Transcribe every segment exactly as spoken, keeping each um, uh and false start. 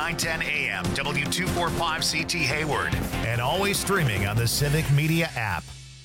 nine ten A M, W two forty-five C T Hayward, and always streaming on the Civic Media app.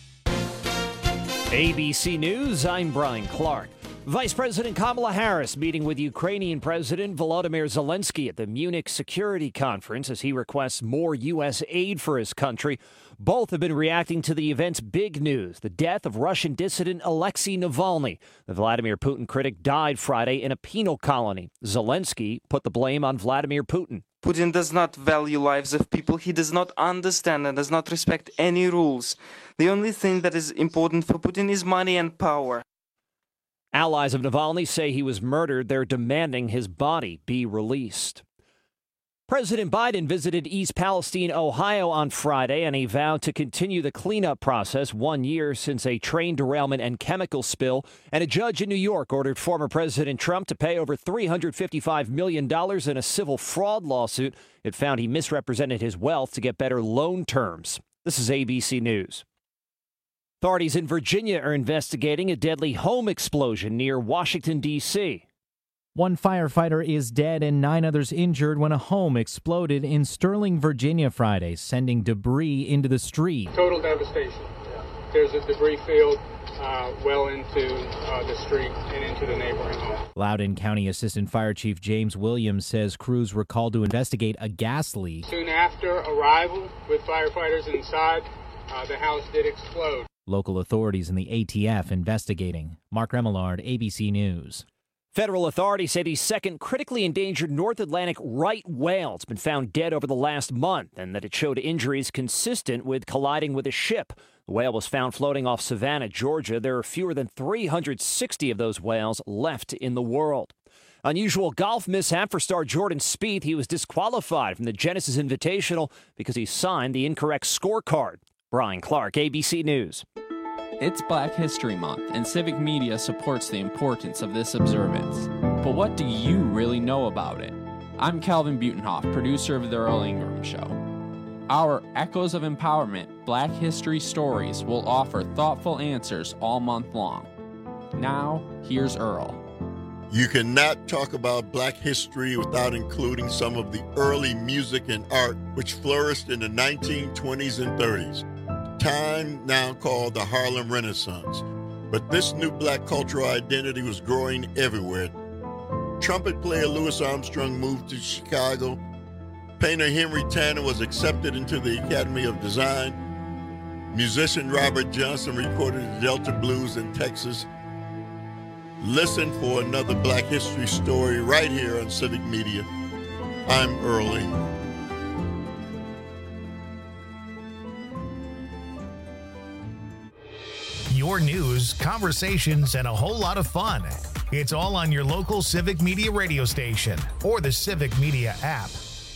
A B C News, I'm Brian Clark. Vice President Kamala Harris meeting with Ukrainian President Volodymyr Zelensky at the Munich Security Conference as he requests more U S aid for his country. Both have been reacting to the event's big news, the death of Russian dissident Alexei Navalny. The Vladimir Putin critic died Friday in a penal colony. Zelensky put the blame on Vladimir Putin. Putin does not value lives of people. He does not understand and does not respect any rules. The only thing that is important for Putin is money and power. Allies of Navalny say he was murdered. They're demanding his body be released. President Biden visited East Palestine, Ohio on Friday, and he vowed to continue the cleanup process one year since a train derailment and chemical spill. And a judge in New York ordered former President Trump to pay over three hundred fifty-five million dollars in a civil fraud lawsuit. It found he misrepresented his wealth to get better loan terms. This is A B C News. Authorities in Virginia are investigating a deadly home explosion near Washington, D C One firefighter is dead and nine others injured when a home exploded in Sterling, Virginia Friday, sending debris into the street. Total devastation. There's a debris field uh, well into uh, the street and into the neighboring home. Loudoun County Assistant Fire Chief James Williams says crews were called to investigate a gas leak. Soon after arrival with firefighters inside, uh, the house did explode. Local authorities and the A T F investigating. Mark Remillard, A B C News. Federal authorities say the second critically endangered North Atlantic right whale has been found dead over the last month and that it showed injuries consistent with colliding with a ship. The whale was found floating off Savannah, Georgia. There are fewer than three hundred sixty of those whales left in the world. Unusual golf mishap for star Jordan Spieth. He was disqualified from the Genesis Invitational because he signed the incorrect scorecard. Brian Clark, A B C News. It's Black History Month, and Civic Media supports the importance of this observance. But what do you really know about it? I'm Calvin Butenhoff, producer of The Earl Ingram Show. Our Echoes of Empowerment Black History Stories will offer thoughtful answers all month long. Now, here's Earl. You cannot talk about Black history without including some of the early music and art which flourished in the nineteen twenties and thirties. Time now called the Harlem Renaissance, but this new black cultural identity was growing everywhere. Trumpet player Louis Armstrong moved to Chicago. Painter Henry Tanner was accepted into the Academy of Design. Musician Robert Johnson recorded the Delta Blues in Texas. Listen for another Black history story right here on Civic Media. I'm Earl Ingram. Your news, conversations, and a whole lot of fun. It's all on your local Civic Media radio station or the Civic Media app.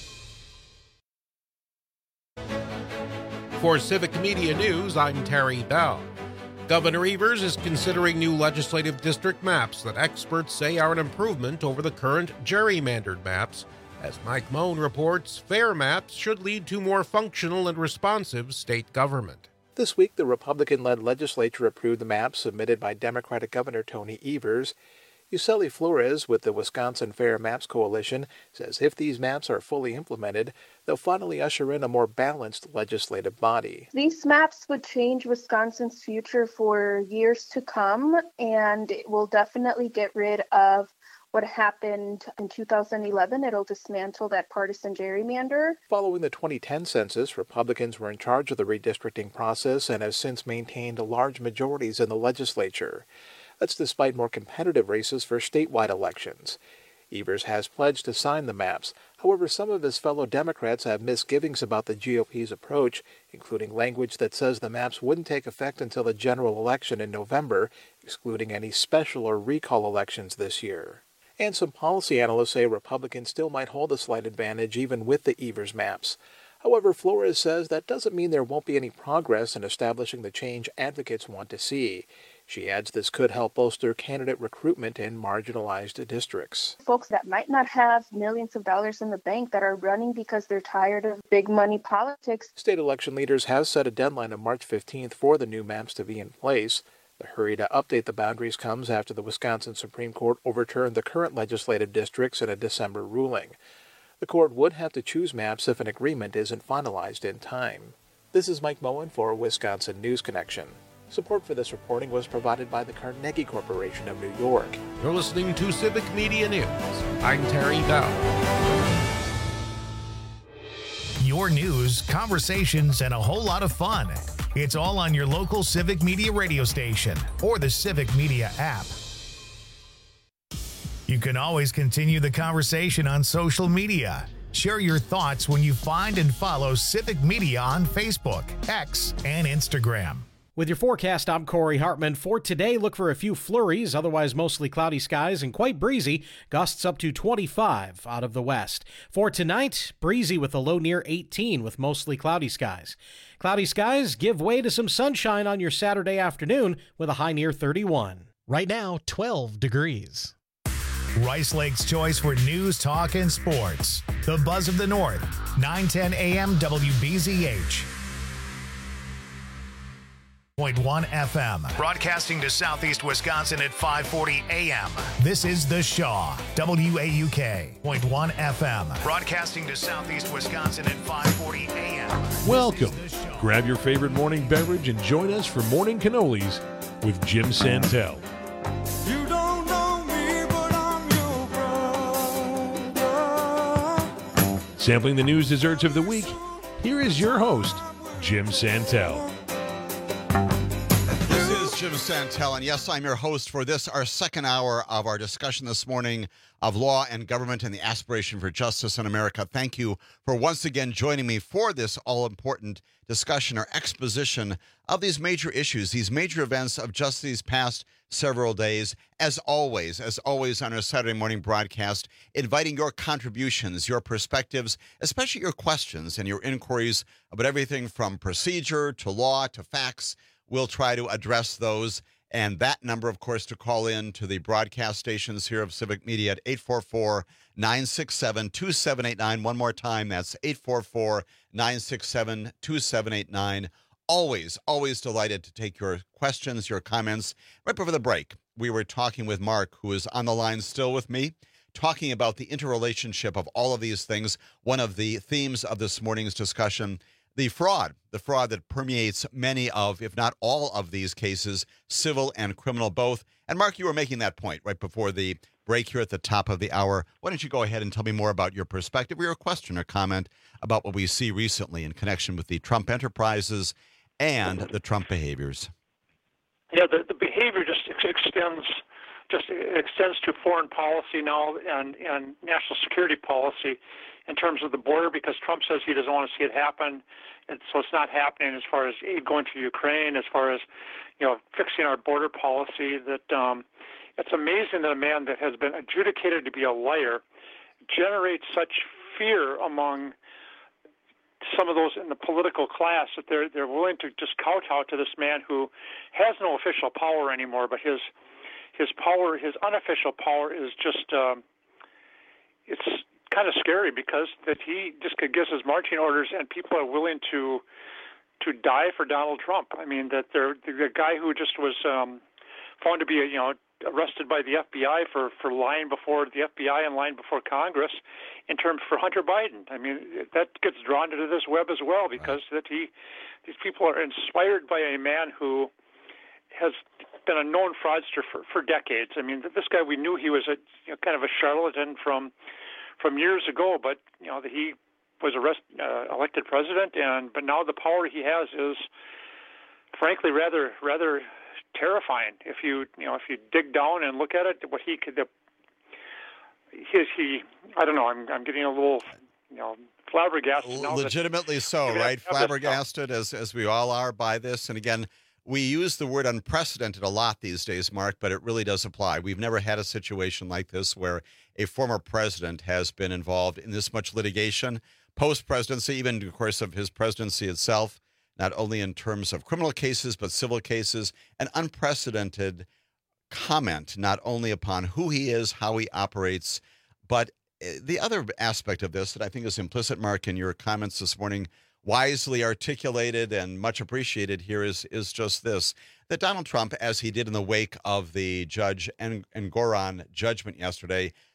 For Civic Media News, I'm Terry Bell. Governor Evers is considering new legislative district maps that experts say are an improvement over the current gerrymandered maps. As Mike Moan reports, fair maps should lead to more functional and responsive state government. This week, the Republican-led legislature approved the maps submitted by Democratic Governor Tony Evers. Yuseli Flores with the Wisconsin Fair Maps Coalition says if these maps are fully implemented, they'll finally usher in a more balanced legislative body. These maps would change Wisconsin's future for years to come, and it will definitely get rid of what happened in two thousand eleven. It'll dismantle that partisan gerrymander. Following the twenty ten census, Republicans were in charge of the redistricting process and have since maintained large majorities in the legislature. That's despite more competitive races for statewide elections. Evers has pledged to sign the maps. However, some of his fellow Democrats have misgivings about the G O P's approach, including language that says the maps wouldn't take effect until the general election in November, excluding any special or recall elections this year. And some policy analysts say Republicans still might hold a slight advantage even with the Evers maps. However, Flores says that doesn't mean there won't be any progress in establishing the change advocates want to see. She adds this could help bolster candidate recruitment in marginalized districts. Folks that might not have millions of dollars in the bank that are running because they're tired of big money politics. State election leaders have set a deadline of March fifteenth for the new maps to be in place. The hurry to update the boundaries comes after the Wisconsin Supreme Court overturned the current legislative districts in a December ruling. The court would have to choose maps if an agreement isn't finalized in time. This is Mike Moen for Wisconsin News Connection. Support for this reporting was provided by the Carnegie Corporation of New York. You're listening to Civic Media News. I'm Terry Dow. Your news, conversations, and a whole lot of fun. It's all on your local Civic Media radio station or the Civic Media app. You can always continue the conversation on social media. Share your thoughts when you find and follow Civic Media on Facebook, X, and Instagram. With your forecast, I'm Corey Hartman. For today, look for a few flurries, otherwise mostly cloudy skies and quite breezy, gusts up to twenty-five out of the west. For tonight, breezy with a low near eighteen with mostly cloudy skies. Cloudy skies give way to some sunshine on your Saturday afternoon with a high near thirty-one. Right now, twelve degrees. Rice Lake's choice for news, talk, and sports. The Buzz of the North, nine ten A M W B Z H. point one F M, broadcasting to southeast Wisconsin at five forty A M. This is The Shaw, W A U K, point one F M, broadcasting to southeast Wisconsin at five forty A M. Welcome. Grab your favorite morning beverage and join us for Morning Cannolis with Jim Santel. You don't know me, but I'm your brother. Sampling the news desserts of the week, here is your host, Jim Santel. Jim Santel, and yes, I'm your host for this, our second hour of our discussion this morning of law and government and the aspiration for justice in America. Thank you for once again joining me for this all-important discussion or exposition of these major issues, these major events of just these past several days. As always, as always on our Saturday morning broadcast, inviting your contributions, your perspectives, especially your questions and your inquiries about everything from procedure to law to facts. We'll try to address those, and that number, of course, to call in to the broadcast stations here of Civic Media at eight four four, nine six seven, two seven eight nine. One more time, that's eight four four, nine six seven, two seven eight nine. Always, always delighted to take your questions, your comments. Right before the break, we were talking with Mark, who is on the line still with me, talking about the interrelationship of all of these things. One of the themes of this morning's discussion, the fraud, the fraud that permeates many of, if not all of these cases, civil and criminal both. And Mark, you were making that point right before the break here at the top of the hour. Why don't you go ahead and tell me more about your perspective or your question or comment about what we see recently in connection with the Trump enterprises and the Trump behaviors? Yeah, the, the behavior just extends just extends to foreign policy now and, and national security policy in terms of the border, because Trump says he doesn't want to see it happen, and so it's not happening as far as aid going to Ukraine, as far as, you know, fixing our border policy. That um, it's amazing that a man that has been adjudicated to be a liar generates such fear among some of those in the political class that they're they're willing to just kowtow to this man who has no official power anymore, but his his power, his unofficial power, is just um, it's kind of scary, because that he just gives his marching orders and people are willing to to die for Donald Trump. I mean, that they're the guy who just was um, found to be, you know, arrested by the F B I for, for lying before the F B I and lying before Congress in terms for Hunter Biden. I mean, that gets drawn into this web as well, because that he these people are inspired by a man who has been a known fraudster for, for decades. I mean, this guy, we knew he was a, you know, kind of a charlatan from from years ago, but you know, he was arrest, uh, elected president, and but now the power he has is, frankly, rather rather terrifying. If you you know if you dig down and look at it, what he could, the, his he I don't know. I'm I'm getting a little you know flabbergasted. Now Legitimately so, right? Flabbergasted as as we all are by this. And again, we use the word unprecedented a lot these days, Mark, but it really does apply. We've never had a situation like this where a former president has been involved in this much litigation, post-presidency, even, of course, of his presidency itself, not only in terms of criminal cases, but civil cases, an unprecedented comment, not only upon who he is, how he operates, but the other aspect of this that I think is implicit, Mark, in your comments this morning, wisely articulated and much appreciated here, is is just this, that Donald Trump, as he did in the wake of the Judge Engoron judgment yesterday,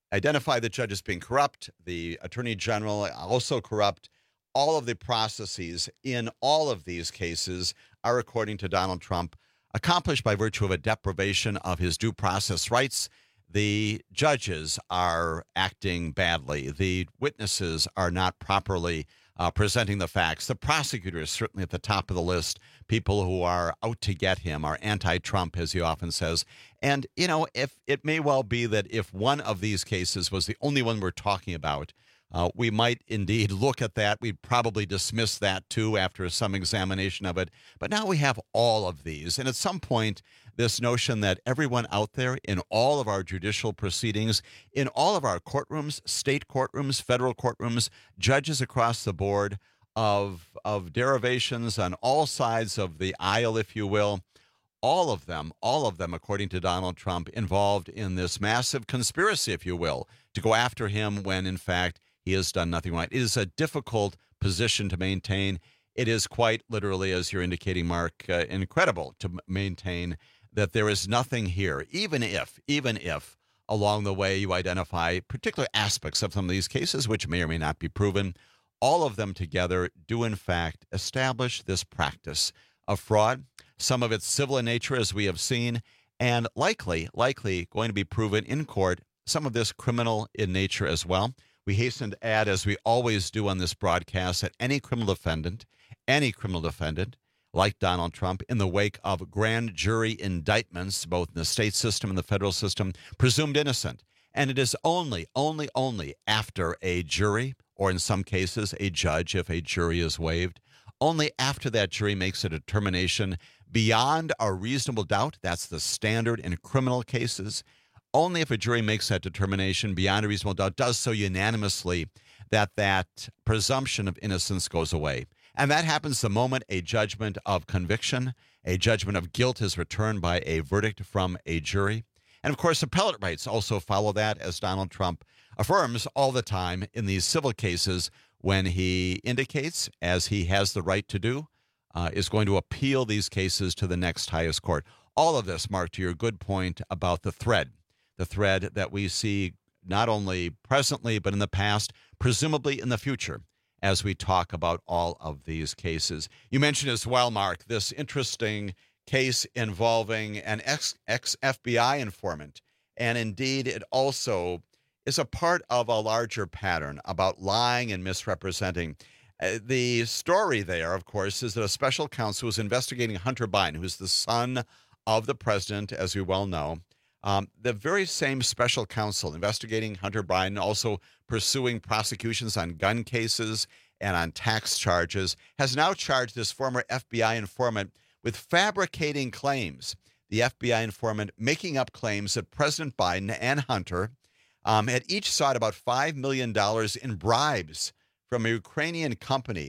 identify the judge as being corrupt, the attorney general also corrupt. All of the processes in all of these cases are, according to Donald Trump, accomplished by virtue of a deprivation of his due process rights. The judges are acting badly. The witnesses are not properly uh, presenting the facts. The prosecutor is certainly at the top of the list. People who are out to get him are anti-Trump, as he often says. And, you know, if it may well be that if one of these cases was the only one we're talking about, Uh, we might indeed look at that. We'd probably dismiss that, too, after some examination of it. But now we have all of these. And at some point, this notion that everyone out there in all of our judicial proceedings, in all of our courtrooms, state courtrooms, federal courtrooms, judges across the board of, of derivations on all sides of the aisle, if you will, all of them, all of them, according to Donald Trump, involved in this massive conspiracy, if you will, to go after him when, in fact, he has done nothing right. It is a difficult position to maintain. It is quite literally, as you're indicating, Mark, uh, incredible to m- maintain that there is nothing here, even if, even if along the way you identify particular aspects of some of these cases, which may or may not be proven. All of them together do, in fact, establish this practice of fraud, some of it civil in nature, as we have seen, and likely, likely going to be proven in court, some of this criminal in nature as well. We hasten to add, as we always do on this broadcast, that any criminal defendant, any criminal defendant, like Donald Trump, in the wake of grand jury indictments, both in the state system and the federal system, presumed innocent. And it is only, only, only after a jury, or in some cases a judge, if a jury is waived, only after that jury makes a determination beyond a reasonable doubt, that's the standard in criminal cases, only if a jury makes that determination beyond a reasonable doubt, does so unanimously, that that presumption of innocence goes away. And that happens the moment a judgment of conviction, a judgment of guilt is returned by a verdict from a jury. And, of course, appellate rights also follow that, as Donald Trump affirms all the time in these civil cases when he indicates, as he has the right to do, uh, is going to appeal these cases to the next highest court. All of this, Mark, to your good point about the thread, the thread that we see not only presently but in the past, presumably in the future, as we talk about all of these cases. You mentioned as well, Mark, this interesting case involving an ex, ex-F B I informant. And indeed, it also is a part of a larger pattern about lying and misrepresenting. Uh, the story there, of course, is that a special counsel was investigating Hunter Biden, who's the son of the president, as we well know. Um, the very same special counsel investigating Hunter Biden, also pursuing prosecutions on gun cases and on tax charges, has now charged this former F B I informant with fabricating claims. The F B I informant making up claims that President Biden and Hunter um, had each sought about five million dollars in bribes from a Ukrainian company.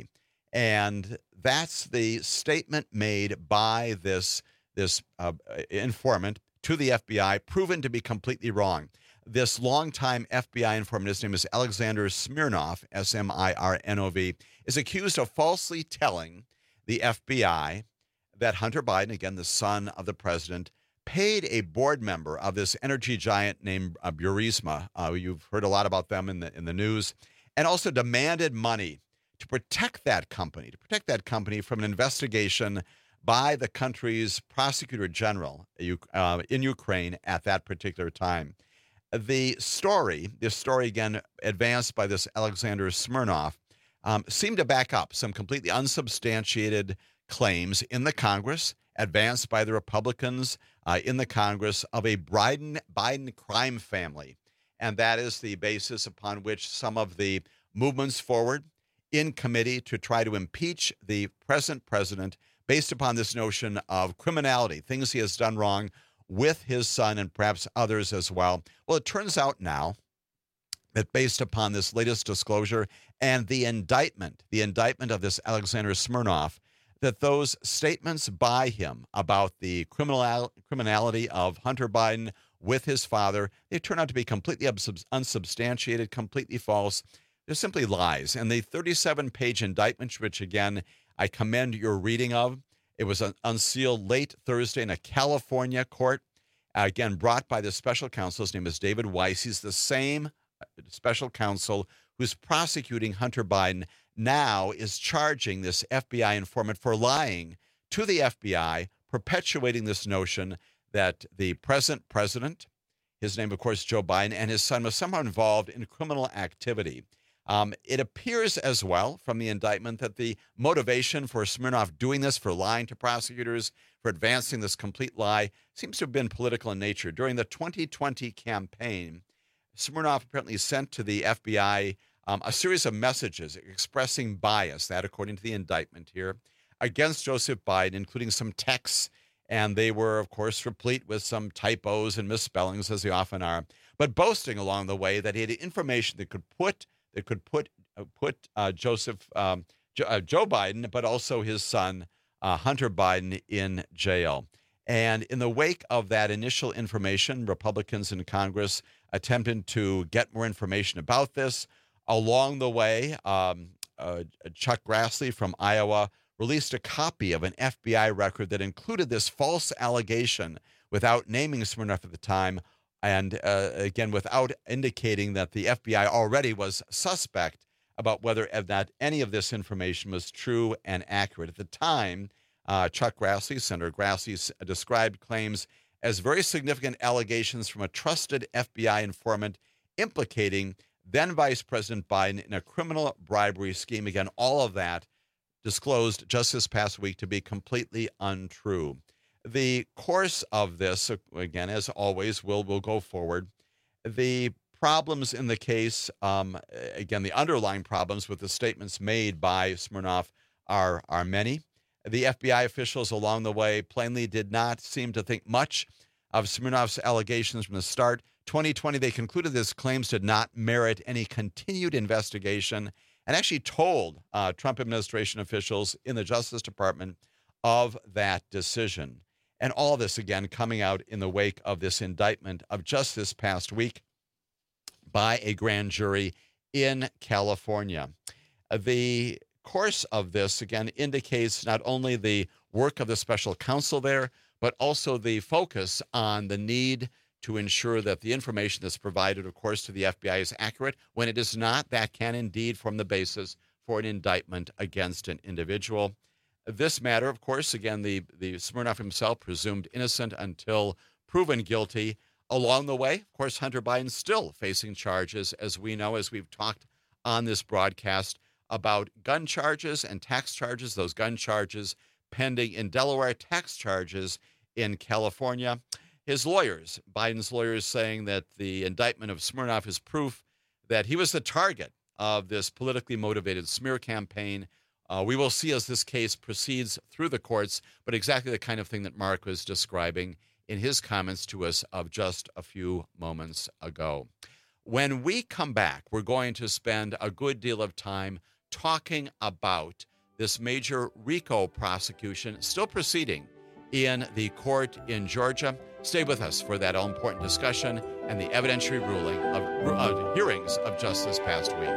And that's the statement made by this, this uh, informant to the F B I, proven to be completely wrong. This longtime F B I informant, his name is Alexander Smirnov, S M I R N O V, is accused of falsely telling the F B I that Hunter Biden, again, the son of the president, paid a board member of this energy giant named uh, Burisma. Uh, you've heard a lot about them in the in the news, and also demanded money to protect that company, to protect that company from an investigation by the country's prosecutor general uh, in Ukraine at that particular time. The story, this story again advanced by this Alexander Smirnov, um, seemed to back up some completely unsubstantiated claims in the Congress, advanced by the Republicans uh, in the Congress, of a Biden, Biden crime family. And that is the basis upon which some of the movements forward in committee to try to impeach the present president based upon this notion of criminality, things he has done wrong with his son and perhaps others as well. Well, it turns out now that based upon this latest disclosure and the indictment, the indictment of this Alexander Smirnov, that those statements by him about the criminal criminality of Hunter Biden with his father, they turn out to be completely unsubstantiated, completely false. They're simply lies. And the thirty-seven page indictment, which again, I commend your reading of, it was unsealed late Thursday in a California court. again, brought by the special counsel. His name is David Weiss. He's the same special counsel who's prosecuting Hunter Biden, now is charging this F B I informant for lying to the F B I, perpetuating this notion that the present president, his name, of course, Joe Biden, and his son was somehow involved in criminal activity. Um, it appears as well from the indictment that the motivation for Smirnov doing this, for lying to prosecutors, for advancing this complete lie, seems to have been political in nature. During the twenty twenty campaign, Smirnov apparently sent to the F B I um, a series of messages expressing bias, that according to the indictment here, against Joseph Biden, including some texts, and they were, of course, replete with some typos and misspellings, as they often are, but boasting along the way that he had information that could put that could put uh, put uh, Joseph um, jo- uh, Joe Biden, but also his son uh, Hunter Biden in jail. And in the wake of that initial information, Republicans in Congress attempted to get more information about this. Along the way, um, uh, Chuck Grassley from Iowa released a copy of an F B I record that included this false allegation without naming Smirnov at the time, and uh, again, without indicating that the F B I already was suspect about whether that any of this information was true and accurate. At the time, uh, Chuck Grassley, Senator Grassley, described claims as very significant allegations from a trusted F B I informant implicating then Vice President Biden in a criminal bribery scheme. Again, all of that disclosed just this past week to be completely untrue. The course of this, again, as always, will will go forward. The problems in the case, um, again, the underlying problems with the statements made by Smirnov are, are many. The F B I officials along the way plainly did not seem to think much of Smirnov's allegations from the start. twenty twenty, they concluded his claims did not merit any continued investigation and actually told uh, Trump administration officials in the Justice Department of that decision. And all this, again, coming out in the wake of this indictment of just this past week by a grand jury in California. The course of this, again, indicates not only the work of the special counsel there, but also the focus on the need to ensure that the information that's provided, of course, to the F B I is accurate. When it is not, that can indeed form the basis for an indictment against an individual. This matter, of course, again, the, the Smirnov himself presumed innocent until proven guilty. Along the way, of course, Hunter Biden still facing charges, as we know, as we've talked on this broadcast, about gun charges and tax charges, those gun charges pending in Delaware, tax charges in California. His lawyers, Biden's lawyers, saying that the indictment of Smirnov is proof that he was the target of this politically motivated smear campaign. Uh, we will see as this case proceeds through the courts, but exactly the kind of thing that Mark was describing in his comments to us of just a few moments ago. When we come back, we're going to spend a good deal of time talking about this major RICO prosecution still proceeding in the court in Georgia. Stay with us for that all-important discussion and the evidentiary ruling of uh, hearings of just this past week.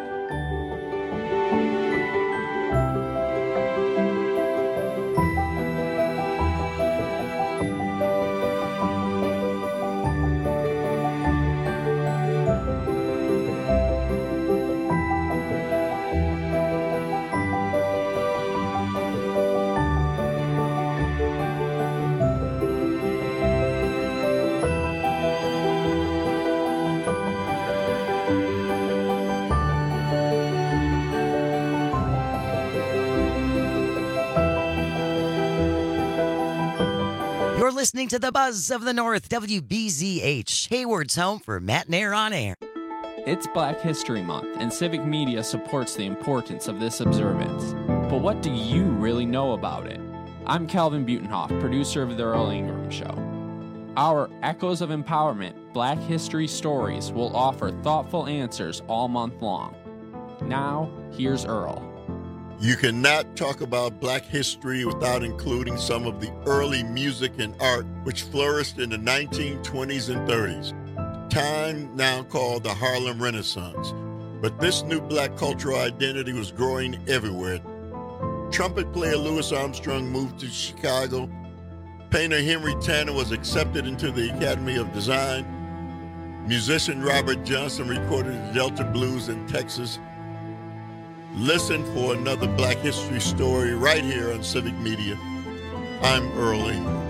You're listening to the Buzz of the North, W B Z H, Hayward's home for Matt Nair on air. It's Black History Month, and Civic Media supports the importance of this observance. But what do you really know about it? I'm Calvin Butenhoff, producer of The Earl Ingram Show. Our Echoes of Empowerment Black History Stories will offer thoughtful answers all month long. Now, here's Earl. You cannot talk about black history without including some of the early music and art which flourished in the nineteen twenties and thirties, time now called the Harlem Renaissance. But this new black cultural identity was growing everywhere. Trumpet player Louis Armstrong moved to Chicago. Painter Henry Tanner was accepted into the Academy of Design. Musician Robert Johnson recorded the Delta Blues in Texas. Listen for another Black History story right here on Civic Media. I'm Earl Ingram.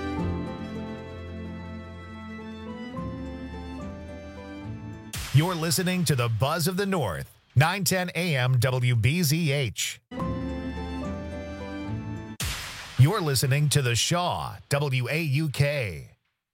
You're listening to the Buzz of the North, nine ten A M W B Z H. You're listening to The Shaw, W A U K.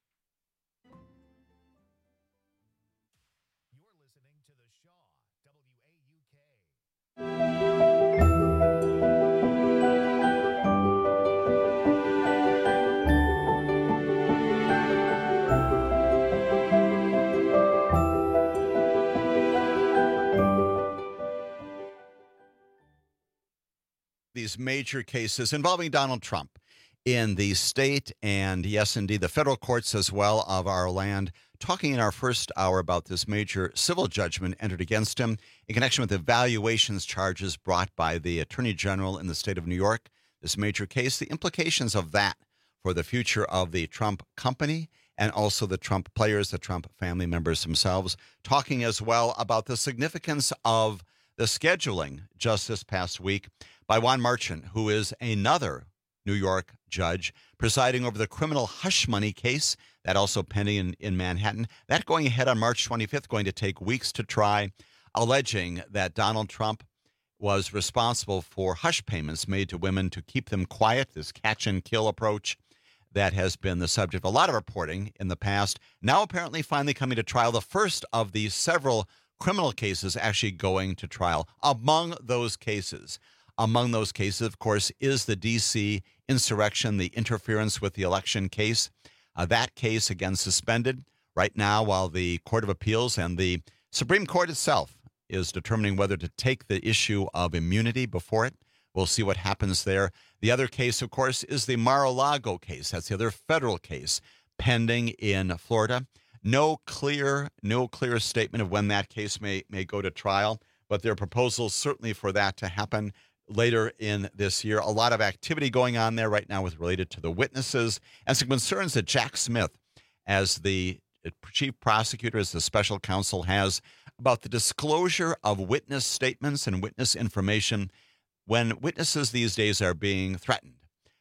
These major cases involving Donald Trump in the state and, yes, indeed, the federal courts as well of our land. Talking in our first hour about this major civil judgment entered against him in connection with the valuations charges brought by the Attorney General in the state of New York. This major case, the implications of that for the future of the Trump company and also the Trump players, the Trump family members themselves. Talking as well about the significance of the scheduling just this past week by Juan Marchant, who is another New York judge presiding over the criminal hush money case that also pending in, in Manhattan. That going ahead on March twenty-fifth, going to take weeks to try, alleging that Donald Trump was responsible for hush payments made to women to keep them quiet, this catch and kill approach that has been the subject of a lot of reporting in the past. Now apparently finally coming to trial, the first of the several criminal cases actually going to trial. Among those cases, among those cases, of course, is the D C insurrection, the interference with the election case. Uh, that case, again, suspended right now while the Court of Appeals and the Supreme Court itself is determining whether to take the issue of immunity before it. We'll see what happens there. The other case, of course, is the Mar-a-Lago case. That's the other federal case pending in Florida. No clear, no clear statement of when that case may may go to trial, but there are proposals certainly for that to happen later in this year. A lot of activity going on there right now with related to the witnesses and some concerns that Jack Smith, as the chief prosecutor, as the special counsel, has about the disclosure of witness statements and witness information when witnesses these days are being threatened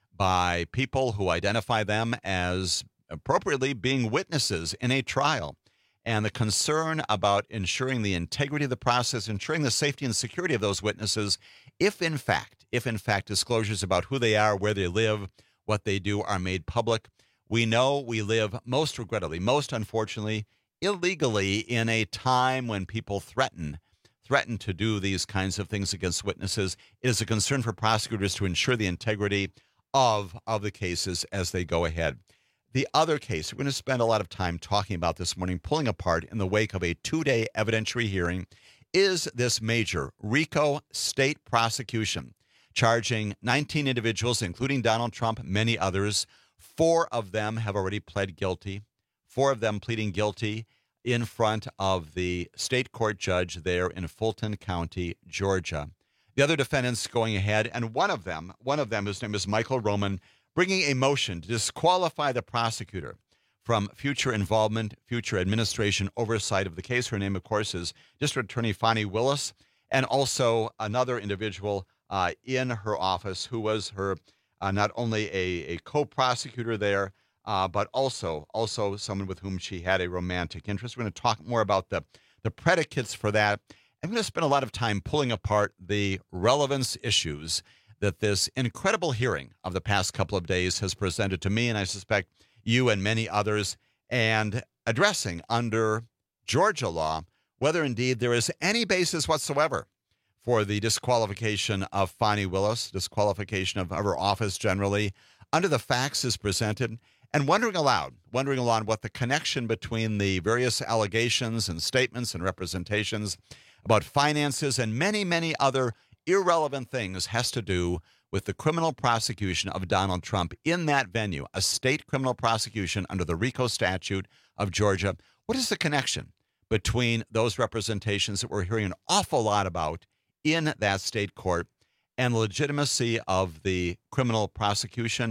by people who identify them as appropriately being witnesses in a trial. And the concern about ensuring the integrity of the process, ensuring the safety and security of those witnesses, if in fact, if in fact disclosures about who they are, where they live, what they do are made public. We know we live, most regrettably, most unfortunately, illegally in a time when people threaten, threaten to do these kinds of things against witnesses. It is a concern for prosecutors to ensure the integrity of, of the cases as they go ahead. The other case we're going to spend a lot of time talking about this morning, pulling apart in the wake of a two-day evidentiary hearing, is this major RICO state prosecution charging nineteen individuals, including Donald Trump, many others. Four of them have already pled guilty, four of them pleading guilty in front of the state court judge there in Fulton County, Georgia. The other defendants going ahead, and one of them, one of them, his name is Michael Roman, bringing a motion to disqualify the prosecutor from future involvement, future administration oversight of the case. Her name, of course, is District Attorney Fani Willis, and also another individual uh, in her office who was her uh, not only a, a co-prosecutor there, uh, but also also someone with whom she had a romantic interest. We're going to talk more about the, the predicates for that. I'm going to spend a lot of time pulling apart the relevance issues that this incredible hearing of the past couple of days has presented to me, and I suspect you and many others, and addressing under Georgia law whether indeed there is any basis whatsoever for the disqualification of Fani Willis, disqualification of her office generally, under the facts as presented, and wondering aloud, wondering aloud what the connection between the various allegations and statements and representations about finances and many, many other irrelevant things has to do with the criminal prosecution of Donald Trump in that venue, a state criminal prosecution under the RICO statute of Georgia. What is the connection between those representations that we're hearing an awful lot about in that state court and the legitimacy of the criminal prosecution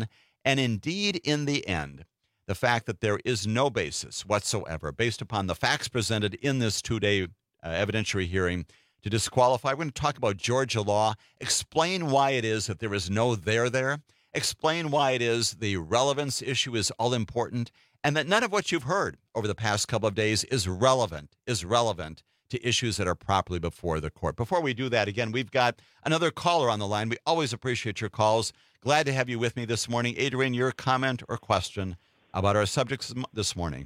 And indeed, in the end, the fact that there is no basis whatsoever, based upon the facts presented in this two-day uh, evidentiary hearing, to disqualify. We're going to talk about Georgia law, explain why it is that there is no there there, explain why it is the relevance issue is all important, and that none of what you've heard over the past couple of days is relevant, is relevant to issues that are properly before the court. Before we do that, again, we've got another caller on the line. We always appreciate your calls. Glad to have you with me this morning. Adrian, your comment or question about our subjects this morning.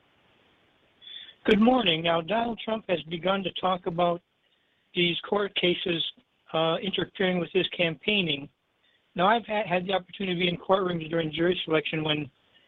Good morning. Now, Donald Trump has begun to talk about these court cases uh, interfering with his campaigning. Now, I've had, had the opportunity to be in courtrooms during jury selection when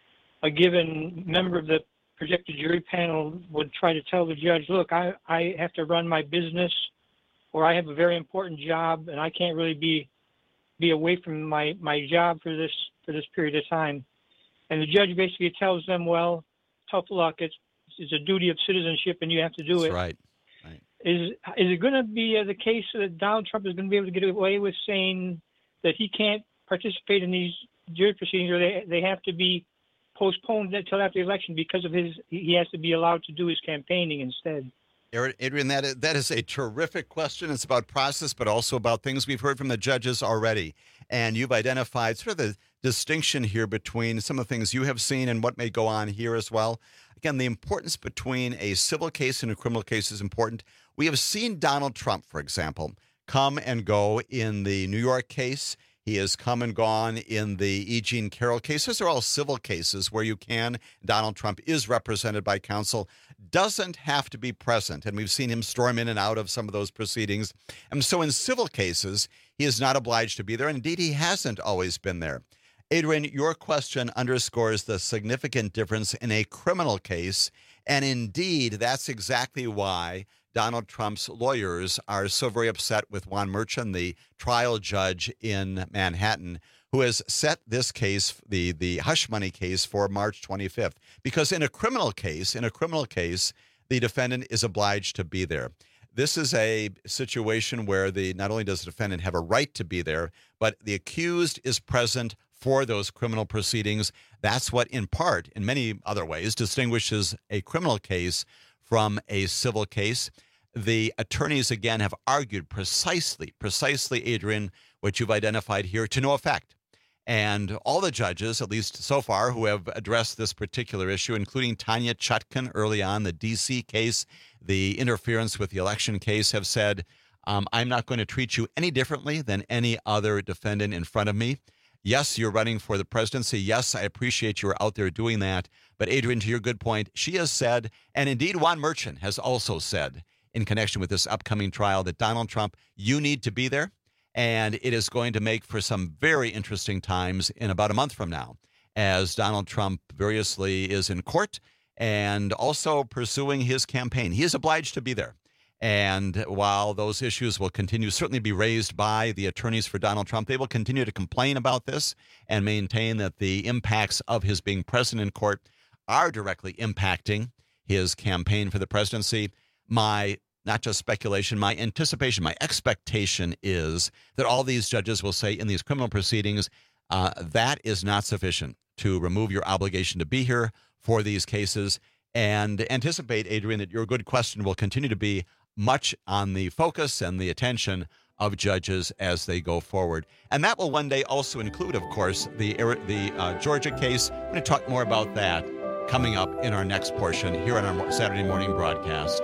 a given member of the projected jury panel would try to tell the judge, look, I, I have to run my business, or I have a very important job, and I can't really be be away from my, my job for this for this period of time. And the judge basically tells them, well, tough luck. It's, it's a duty of citizenship, and you have to do That's it. right. right. Is is it going to be uh, the case that Donald Trump is going to be able to get away with saying that he can't participate in these jury proceedings, or they they have to be postponed until after the election because of his he has to be allowed to do his campaigning instead? Adrian, that is, that is a terrific question. It's about process, but also about things we've heard from the judges already. And you've identified sort of the distinction here between some of the things you have seen and what may go on here as well. Again, the importance between a civil case and a criminal case is important. We have seen Donald Trump, for example, come and go in the New York case. He has come and gone in the E. Jean Carroll case. Those are all civil cases where you can. Donald Trump is represented by counsel, doesn't have to be present. And we've seen him storm in and out of some of those proceedings. And so in civil cases, he is not obliged to be there. And indeed, he hasn't always been there. Adrian, your question underscores the significant difference in a criminal case. And indeed, that's exactly why Donald Trump's lawyers are so very upset with Juan Merchan, the trial judge in Manhattan, who has set this case, the, the hush money case, for March twenty-fifth. Because in a criminal case, in a criminal case, the defendant is obliged to be there. This is a situation where the not only does the defendant have a right to be there, but the accused is present for those criminal proceedings. That's what, in part, in many other ways, distinguishes a criminal case from a civil case. The attorneys, again, have argued precisely, precisely, Adrian, what you've identified here, to no effect. And all the judges, at least so far, who have addressed this particular issue, including Tanya Chutkan early on, the D C case, the interference with the election case, have said, um, I'm not going to treat you any differently than any other defendant in front of me. Yes, you're running for the presidency. Yes, I appreciate you're out there doing that. But Adrian, to your good point, she has said, and indeed Juan Merchan has also said in connection with this upcoming trial, that Donald Trump, you need to be there. And it is going to make for some very interesting times in about a month from now, as Donald Trump variously is in court and also pursuing his campaign. He is obliged to be there. And while those issues will continue, certainly be raised by the attorneys for Donald Trump, they will continue to complain about this and maintain that the impacts of his being present in court are directly impacting his campaign for the presidency. My, not just speculation, my anticipation, my expectation is that all these judges will say in these criminal proceedings, uh, that is not sufficient to remove your obligation to be here for these cases. And anticipate, Adrian, that your good question will continue to be much on the focus and the attention of judges as they go forward. And that will one day also include, of course, the, the uh, Georgia case. I'm going to talk more about that coming up in our next portion here on our Saturday morning broadcast.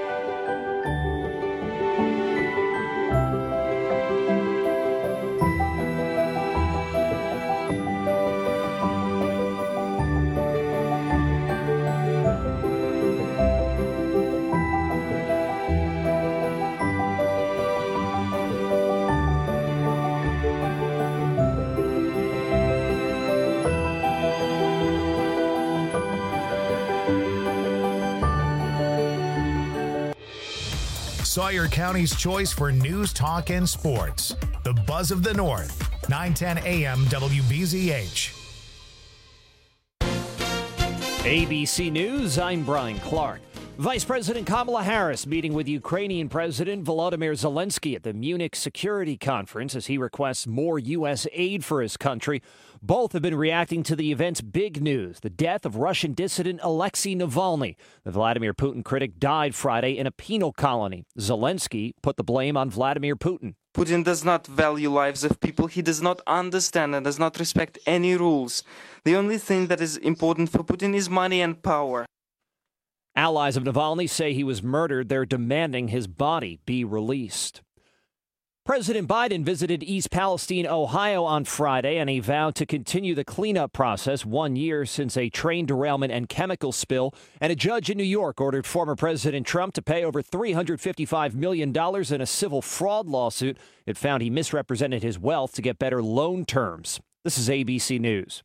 Sawyer County's choice for news, talk, and sports. The Buzz of the North, nine ten A M W B Z H. A B C News, I'm Brian Clark. Vice President Kamala Harris meeting with Ukrainian President Volodymyr Zelensky at the Munich Security Conference as he requests more U S aid for his country. Both have been reacting to the event's big news, the death of Russian dissident Alexei Navalny. The Vladimir Putin critic died Friday in a penal colony. Zelensky put the blame on Vladimir Putin. Putin does not value lives of people. He does not understand and does not respect any rules. The only thing that is important for Putin is money and power. Allies of Navalny say he was murdered. They're demanding his body be released. President Biden visited East Palestine, Ohio on Friday, and he vowed to continue the cleanup process one year since a train derailment and chemical spill. And a judge in New York ordered former President Trump to pay over three hundred fifty-five million dollars in a civil fraud lawsuit. It found he misrepresented his wealth to get better loan terms. This is A B C News.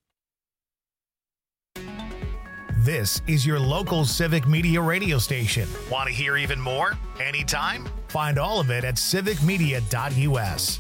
This is your local Civic Media radio station. Want to hear even more? Anytime? Find all of it at civic media dot U S.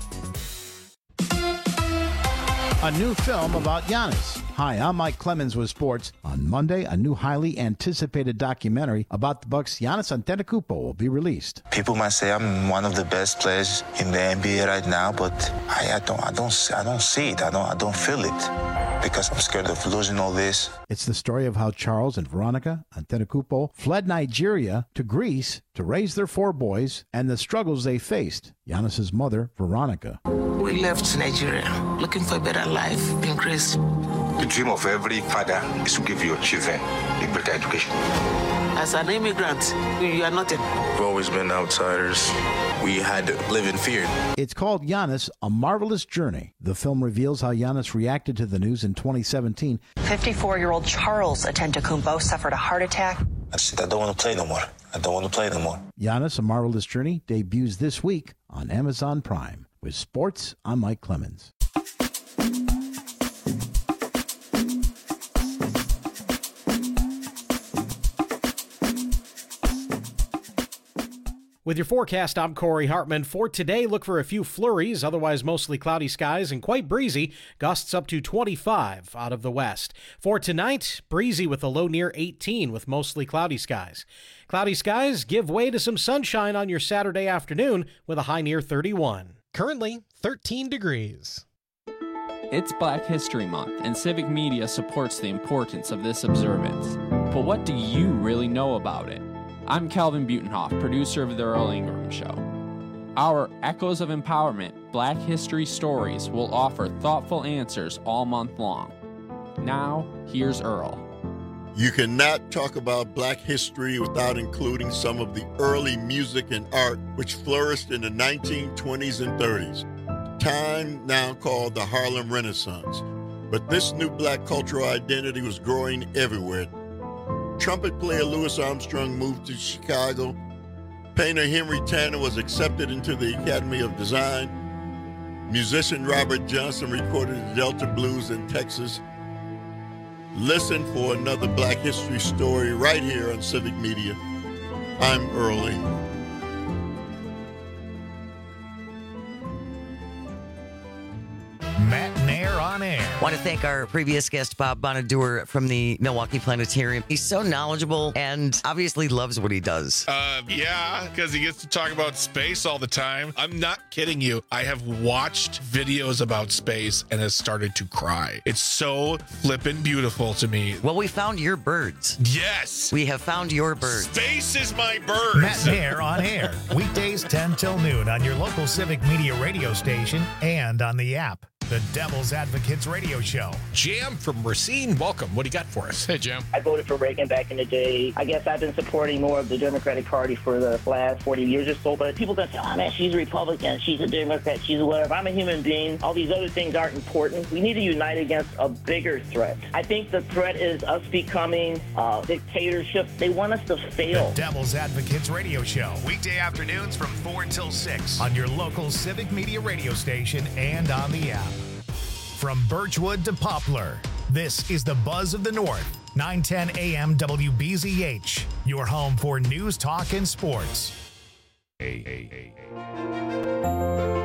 A new film about Giannis. Hi, I'm Mike Clemens with sports. On Monday, a new highly anticipated documentary about the Bucks' Giannis Antetokounmpo will be released. People might say I'm one of the best players in the N B A right now, but I, I don't, I don't, I don't see it. I don't, I don't feel it because I'm scared of losing all this. It's the story of how Charles and Veronica Antetokounmpo fled Nigeria to Greece to raise their four boys and the struggles they faced. Giannis's mother, Veronica. We left Nigeria looking for a better life in Greece. The dream of every father is to give your children a better education. As an immigrant, you are nothing. We've always been outsiders. We had to live in fear. It's called Giannis, A Marvelous Journey. The film reveals how Giannis reacted to the news in twenty seventeen. fifty-four-year-old Charles Antetokounmpo suffered a heart attack. I said, I don't want to play no more. I don't want to play no more. Giannis, A Marvelous Journey debuts this week on Amazon Prime. With sports, I'm Mike Clemens. With your forecast, I'm Corey Hartman. For today, look for a few flurries, otherwise mostly cloudy skies and quite breezy, gusts up to twenty-five out of the west. For tonight, breezy with a low near eighteen with mostly cloudy skies. Cloudy skies give way to some sunshine on your Saturday afternoon with a high near thirty-one. Currently, thirteen degrees. It's Black History Month, and Civic Media supports the importance of this observance. But what do you really know about it? I'm Calvin Butenhoff, producer of The Earl Ingram Show. Our Echoes of Empowerment Black History Stories will offer thoughtful answers all month long. Now, here's Earl. You cannot talk about black history without including some of the early music and art which flourished in the nineteen twenties and thirties, time now called the Harlem Renaissance. But this new black cultural identity was growing everywhere. Trumpet player Louis Armstrong moved to Chicago. Painter Henry Tanner was accepted into the Academy of Design. Musician Robert Johnson recorded the Delta Blues in Texas. Listen for another Black History story right here on Civic Media. I'm Earl Ingram. Matt Nair on air. Want to thank our previous guest, Bob Bonaduer from the Milwaukee Planetarium. He's so knowledgeable and obviously loves what he does. Uh, yeah, because he gets to talk about space all the time. I'm not kidding you. I have watched videos about space and has started to cry. It's so flippin' beautiful to me. Well, we found your birds. Yes. We have found your birds. Space is my birds. Matt Nair on air. Weekdays ten till noon on your local Civic Media radio station and on the app. The Devil's Advocates Radio Show. Jam from Racine, welcome. What do you got for us? Hey, Jam. I voted for Reagan back in the day. I guess I've been supporting more of the Democratic Party for the last forty years or so, but people don't say, oh, man, she's a Republican, she's a Democrat, she's a whatever. I'm a human being. All these other things aren't important. We need to unite against a bigger threat. I think the threat is us becoming a dictatorship. They want us to fail. The Devil's Advocates Radio Show. Weekday afternoons from four until six on your local Civic Media radio station and on the app. From Birchwood to Poplar, this is the Buzz of the North, nine ten A M W B Z H, your home for news, talk, and sports. Hey, hey, hey, hey.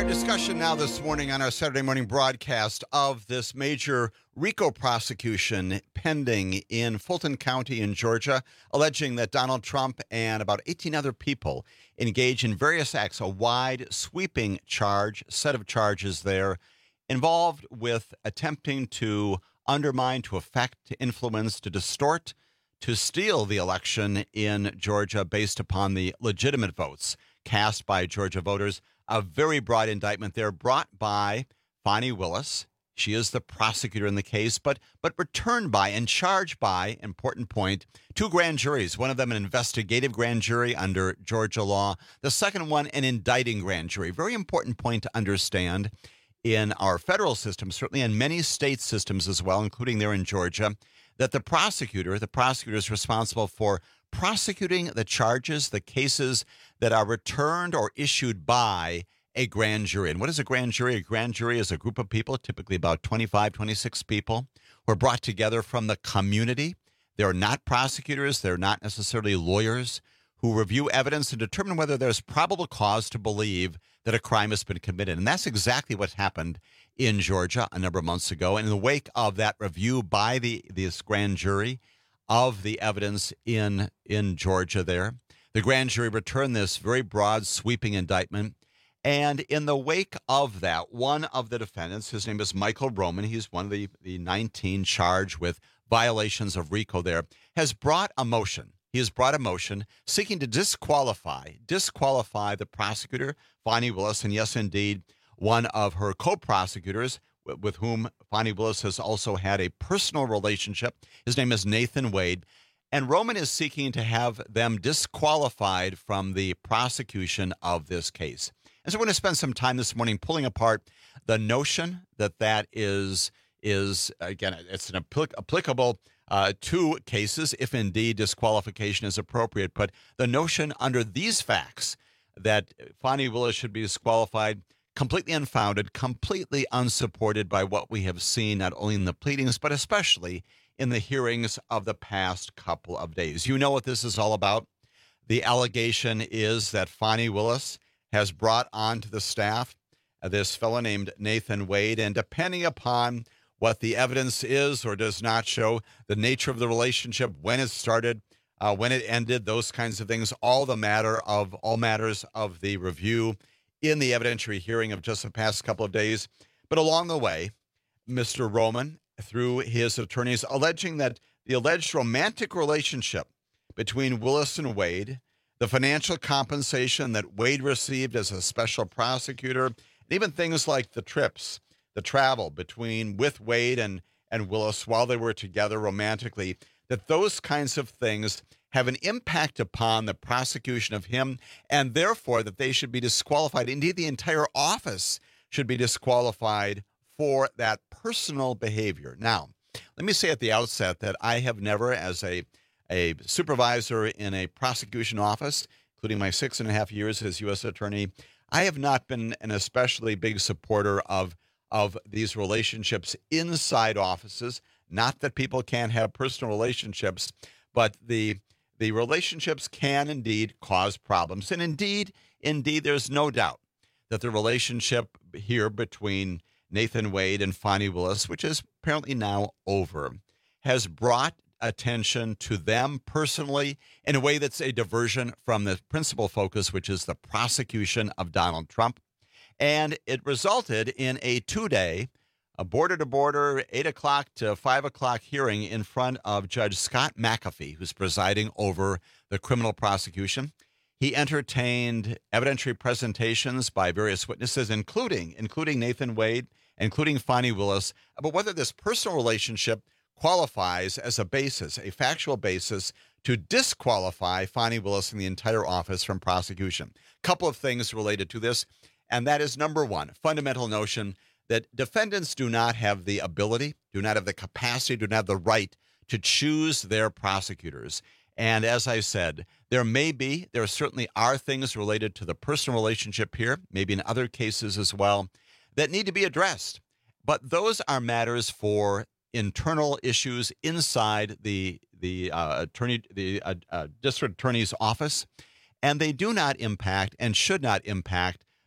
discussion now this morning on our Saturday morning broadcast of this major RICO prosecution pending in Fulton County in Georgia, alleging that Donald Trump and about eighteen other people engage in various acts, a wide, sweeping charge, set of charges there, involved with attempting to undermine, to affect, to influence, to distort, to steal the election in Georgia based upon the legitimate votes cast by Georgia voters. A very broad indictment there brought by Fani Willis. She is the prosecutor in the case, but but returned by and charged by, important point, two grand juries. One of them an investigative grand jury under Georgia law. The second one an indicting grand jury. Very important point to understand in our federal system, certainly in many state systems as well, including there in Georgia, that the prosecutor, the prosecutor is responsible for prosecuting the charges, the cases that are returned or issued by a grand jury. And what is a grand jury? A grand jury is a group of people, typically about twenty-five, twenty-six people, who are brought together from the community. They're not prosecutors. They're not necessarily lawyers, who review evidence and determine whether there's probable cause to believe that a crime has been committed. And that's exactly what happened in Georgia a number of months ago. And in the wake of that review by the this grand jury of the evidence in in Georgia there, the grand jury returned this very broad, sweeping indictment. And in the wake of that, one of the defendants, his name is Michael Roman, he's one of the, the nineteen charged with violations of RICO there, has brought a motion. He has brought a motion seeking to disqualify, disqualify the prosecutor, Fani Willis, and yes, indeed, one of her co-prosecutors, with whom Fani Willis has also had a personal relationship. His name is Nathan Wade. And Roman is seeking to have them disqualified from the prosecution of this case. And so we're going to spend some time this morning pulling apart the notion that that is, is again, it's an applic- applicable uh, to cases, if indeed disqualification is appropriate. But the notion under these facts that Fani Willis should be disqualified, completely unfounded, completely unsupported by what we have seen, not only in the pleadings, but especially in the hearings of the past couple of days. You know what this is all about. The allegation is that Fani Willis has brought onto the staff this fellow named Nathan Wade, and depending upon what the evidence is or does not show, the nature of the relationship, when it started, uh, when it ended, those kinds of things, all the matter of all matters of the review in the evidentiary hearing of just the past couple of days. But along the way, Mister Roman, through his attorneys, alleging that the alleged romantic relationship between Willis and Wade, the financial compensation that Wade received as a special prosecutor, and even things like the trips, the travel between with Wade and, and Willis while they were together romantically, that those kinds of things have an impact upon the prosecution of him, and therefore that they should be disqualified. Indeed, the entire office should be disqualified for that personal behavior. Now, let me say at the outset that I have never, as a, a supervisor in a prosecution office, including my six and a half years as U S attorney, I have not been an especially big supporter of, of these relationships inside offices. Not that people can't have personal relationships, but the The relationships can indeed cause problems. And indeed, indeed, there's no doubt that the relationship here between Nathan Wade and Fani Willis, which is apparently now over, has brought attention to them personally in a way that's a diversion from the principal focus, which is the prosecution of Donald Trump. And it resulted in a two-day, a border-to-border, eight o'clock to five o'clock hearing in front of Judge Scott McAfee, who's presiding over the criminal prosecution. He entertained evidentiary presentations by various witnesses, including including Nathan Wade, including Fani Willis, about whether this personal relationship qualifies as a basis, a factual basis, to disqualify Fani Willis and the entire office from prosecution. A couple of things related to this, and that is, number one, fundamental notion that defendants do not have the ability, do not have the capacity, do not have the right to choose their prosecutors. And as I said, there may be, there certainly are things related to the personal relationship here, maybe in other cases as well, that need to be addressed. But those are matters for internal issues inside the the uh, attorney, the uh, uh, district attorney's office, and they do not impact and should not impact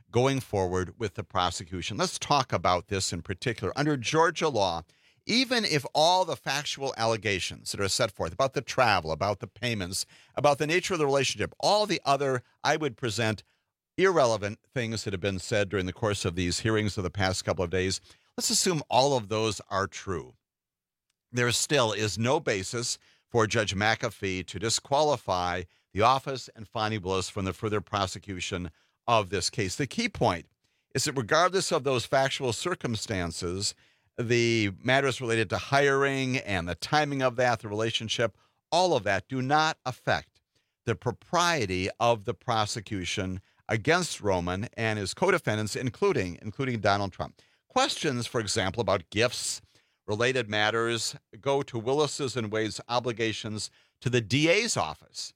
going forward with the prosecution. Let's talk about this in particular. Under Georgia law, even if all the factual allegations that are set forth about the travel, about the payments, about the nature of the relationship, all the other, I would present, irrelevant things that have been said during the course of these hearings of the past couple of days, let's assume all of those are true. There still is no basis for Judge McAfee to disqualify the office and Fani Willis from the further prosecution of this case. The key point is that regardless of those factual circumstances, the matters related to hiring and the timing of that, the relationship, all of that do not affect the propriety of the prosecution against Roman and his co-defendants, including, including Donald Trump. Questions, for example, about gifts, related matters, go to Willis's and Wade's obligations to the D A's office.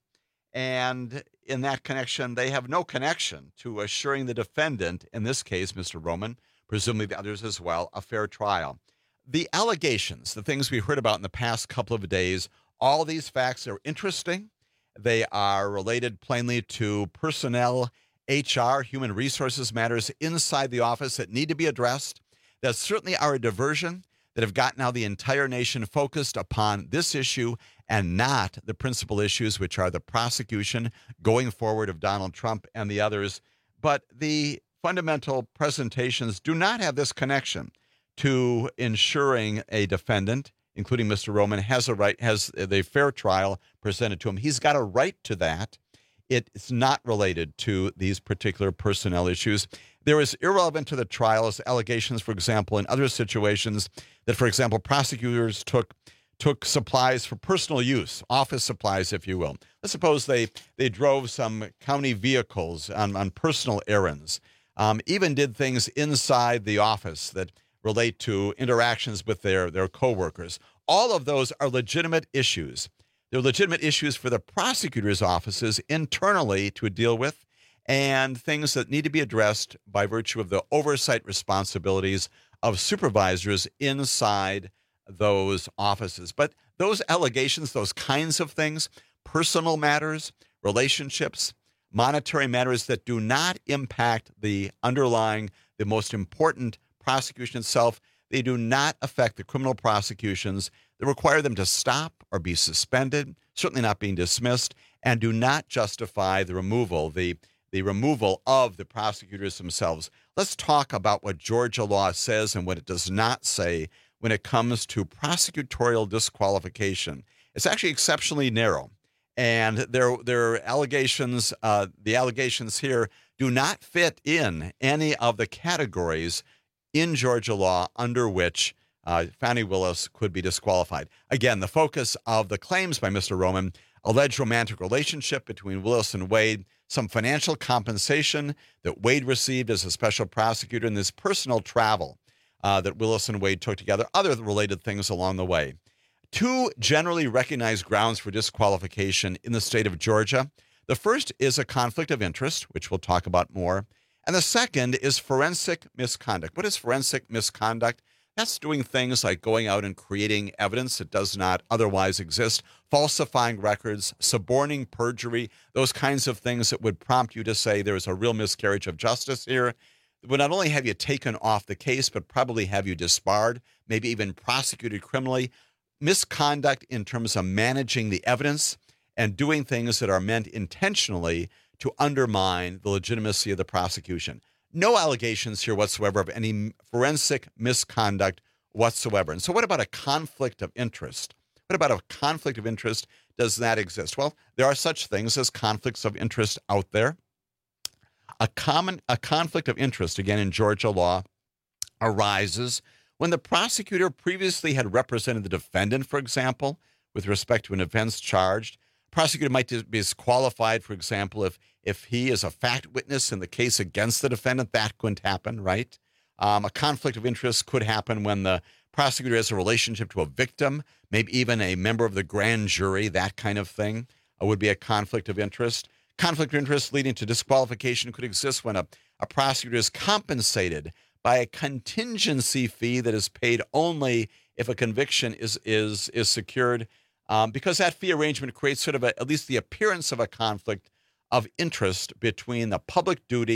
And in that connection, they have no connection to assuring the defendant, in this case, Mister Roman, presumably the others as well, a fair trial. The allegations, the things we heard about in the past couple of days, all these facts are interesting. They are related plainly to personnel, H R, human resources matters inside the office that need to be addressed, that certainly are a diversion, that have got now the entire nation focused upon this issue and not the principal issues, which are the prosecution going forward of Donald Trump and the others. But the fundamental presentations do not have this connection to ensuring a defendant, including Mister Roman, has a right, has the fair trial presented to him. He's got a right to that. It's not related to these particular personnel issues. There is irrelevant to the trial as allegations, for example, in other situations that, for example, prosecutors took took supplies for personal use, office supplies, if you will. Let's suppose they, they drove some county vehicles on, on personal errands, um, even did things inside the office that relate to interactions with their, their coworkers. All of those are legitimate issues. They're legitimate issues for the prosecutor's offices internally to deal with, and things that need to be addressed by virtue of the oversight responsibilities of supervisors inside those offices. But those allegations, those kinds of things, personal matters, relationships, monetary matters that do not impact the underlying, the most important prosecution itself, they do not affect the criminal prosecutions that require them to stop or be suspended, certainly not being dismissed, and do not justify the removal, the, the removal of the prosecutors themselves. Let's talk about what Georgia law says and what it does not say when it comes to prosecutorial disqualification. It's actually exceptionally narrow. And their their allegations, uh, the allegations here do not fit in any of the categories in Georgia law under which uh, Fani Willis could be disqualified. Again, the focus of the claims by Mister Roman, alleged romantic relationship between Willis and Wade, some financial compensation that Wade received as a special prosecutor, and this personal travel uh, that Willis and Wade took together, other related things along the way. Two generally recognized grounds for disqualification in the state of Georgia. The first is a conflict of interest, which we'll talk about more. And the second is forensic misconduct. What is forensic misconduct? That's doing things like going out and creating evidence that does not otherwise exist, falsifying records, suborning perjury, those kinds of things that would prompt you to say there is a real miscarriage of justice here. It would not only have you taken off the case, but probably have you disbarred, maybe even prosecuted criminally. Misconduct in terms of managing the evidence and doing things that are meant intentionally to undermine the legitimacy of the prosecution. No allegations here whatsoever of any forensic misconduct whatsoever. And so what about a conflict of interest? What about a conflict of interest? Does that exist? Well, there are such things as conflicts of interest out there. A common a conflict of interest, again in Georgia law, arises when the prosecutor previously had represented the defendant, for example, with respect to an offense charged. Prosecutor might be disqualified, for example, if if he is a fact witness in the case against the defendant. That couldn't happen, right? Um, a conflict of interest could happen when the prosecutor has a relationship to a victim, maybe even a member of the grand jury, that kind of thing uh, would be a conflict of interest. Conflict of interest leading to disqualification could exist when a, a prosecutor is compensated by a contingency fee that is paid only if a conviction is is is secured. Um, because that fee arrangement creates sort of a, at least the appearance of a conflict of interest between the public duty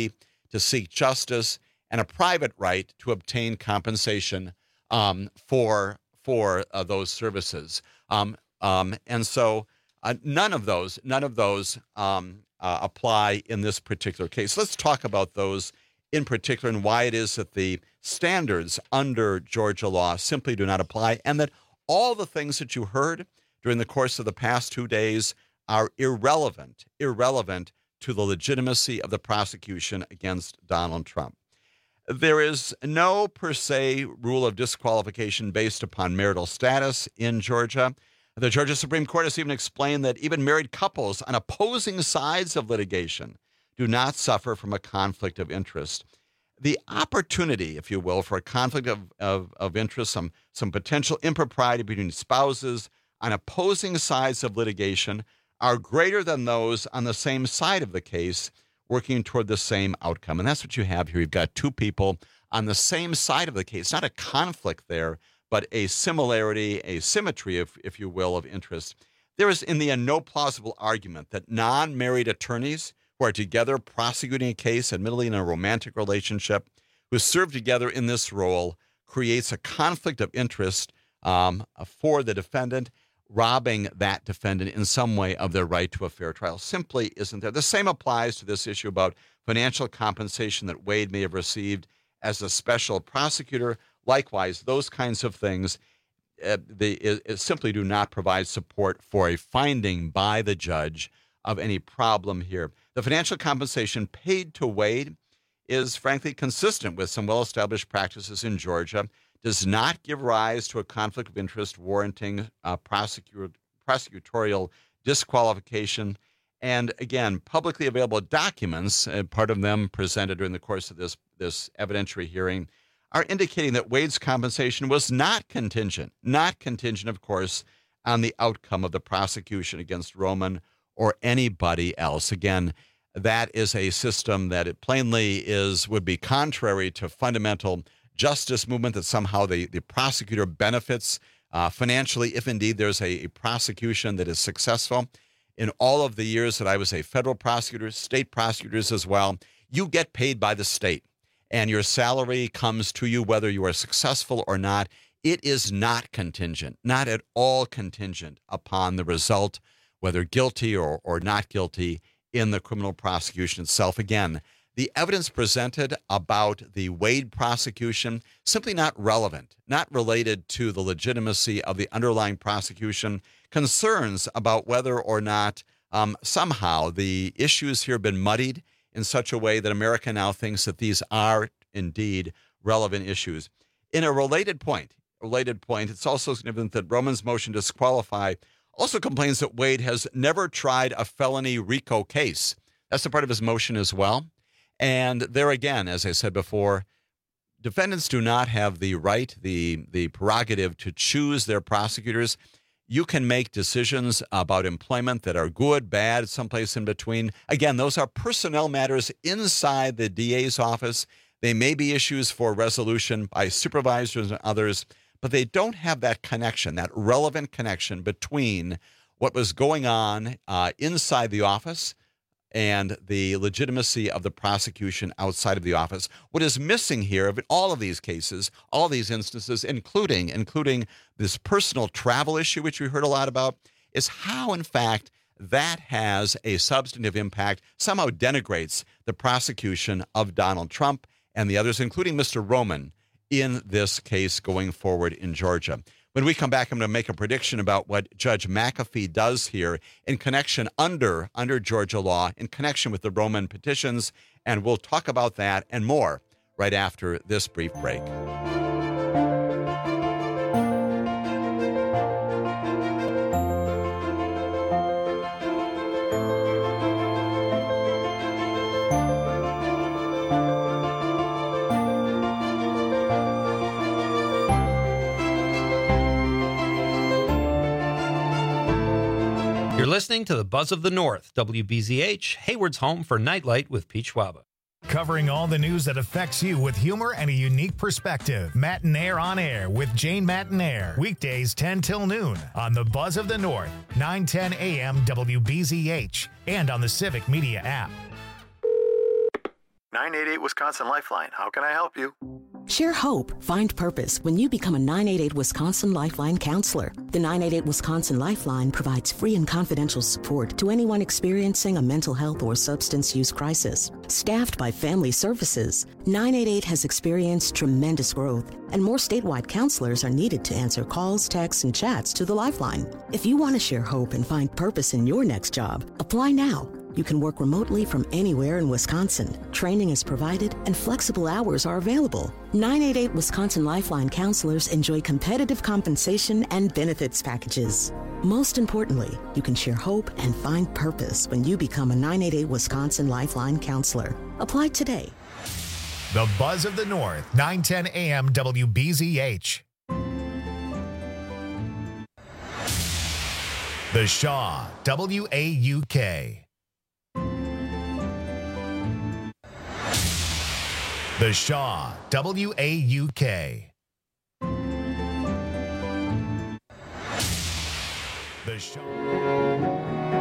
to seek justice and a private right to obtain compensation um, for for uh, those services. Um, um, and so uh, none of those, none of those um, uh, apply in this particular case. Let's talk about those in particular and why it is that the standards under Georgia law simply do not apply, and that all the things that you heard during the course of the past two days are irrelevant, irrelevant to the legitimacy of the prosecution against Donald Trump. There is no per se rule of disqualification based upon marital status in Georgia. The Georgia Supreme Court has even explained that even married couples on opposing sides of litigation do not suffer from a conflict of interest. The opportunity, if you will, for a conflict of, of, of interest, some, some potential impropriety between spouses on opposing sides of litigation are greater than those on the same side of the case working toward the same outcome. And that's what you have here. You've got two people on the same side of the case, not a conflict there, but a similarity, a symmetry, if, if you will, of interest. There is in the end no plausible argument that non-married attorneys who are together prosecuting a case, admittedly in a romantic relationship, who serve together in this role creates a conflict of interest um, for the defendant, robbing that defendant in some way of their right to a fair trial. Simply isn't there. The same applies to this issue about financial compensation that Wade may have received as a special prosecutor. Likewise, those kinds of things uh, they it, it simply do not provide support for a finding by the judge of any problem here. The financial compensation paid to Wade is frankly consistent with some well-established practices in Georgia, does not give rise to a conflict of interest warranting uh, prosecu- prosecutorial disqualification. And again, publicly available documents, uh, part of them presented during the course of this, this evidentiary hearing, are indicating that Wade's compensation was not contingent, not contingent, of course, on the outcome of the prosecution against Roman or anybody else. Again, that is a system that it plainly is would be contrary to fundamental justice movement, that somehow the, the prosecutor benefits uh, financially if indeed there's a, a prosecution that is successful. In all of the years that I was a federal prosecutor, state prosecutors as well, you get paid by the state and your salary comes to you whether you are successful or not. It is not contingent, not at all contingent upon the result, whether guilty or, or not guilty in the criminal prosecution itself. Again, the evidence presented about the Wade prosecution simply not relevant, not related to the legitimacy of the underlying prosecution. Concerns about whether or not um, somehow the issues here have been muddied in such a way that America now thinks that these are indeed relevant issues. In a related point, related point, it's also significant that Roman's motion to disqualify also complains that Wade has never tried a felony RICO case. That's a part of his motion as well. And there again, as I said before, defendants do not have the right, the, the prerogative to choose their prosecutors. You can make decisions about employment that are good, bad, someplace in between. Again, those are personnel matters inside the D A's office. They may be issues for resolution by supervisors and others, but they don't have that connection, that relevant connection between what was going on uh, inside the office and the legitimacy of the prosecution outside of the office. What is missing here in all of these cases, all these instances, including including this personal travel issue, which we heard a lot about, is how, in fact, that has a substantive impact, somehow denigrates the prosecution of Donald Trump and the others, including Mister Roman, in this case going forward in Georgia. When we come back, I'm going to make a prediction about what Judge McAfee does here in connection under, under Georgia law, in connection with the Roman petitions, and we'll talk about that and more right after this brief break. You're listening to the Buzz of the North, W B Z H, Hayward's home for Nightlight with Pete Schwaba. Covering all the news that affects you with humor and a unique perspective. Matinaire on Air with Jane Matinaire. Weekdays ten till noon on the Buzz of the North, nine ten a.m. W B Z H, and on the Civic Media app. nine eight eight Wisconsin Lifeline. How can I help you? Share hope, find purpose when you become a nine eight eight Wisconsin Lifeline counselor. The nine eight eight Wisconsin Lifeline provides free and confidential support to anyone experiencing a mental health or substance use crisis. Staffed by Family Services, nine eight eight has experienced tremendous growth, and more statewide counselors are needed to answer calls, texts, and chats to the Lifeline. If you want to share hope and find purpose in your next job, apply now. You can work remotely from anywhere in Wisconsin. Training is provided and flexible hours are available. nine eight eight Wisconsin Lifeline counselors enjoy competitive compensation and benefits packages. Most importantly, you can share hope and find purpose when you become a nine eight eight Wisconsin Lifeline counselor. Apply today. The Buzz of the North, nine ten A M W B Z H. The Shaw, W A U K. The Shaw, W A U K. The Shaw.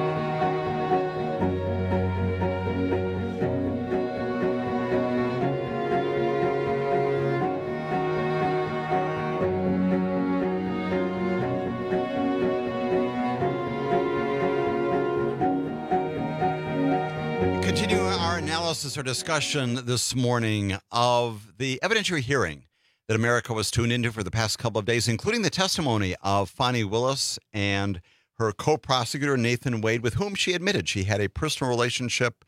Continue our analysis or discussion this morning of the evidentiary hearing that America was tuned into for the past couple of days, including the testimony of Fani Willis and her co-prosecutor, Nathan Wade, with whom she admitted she had a personal relationship,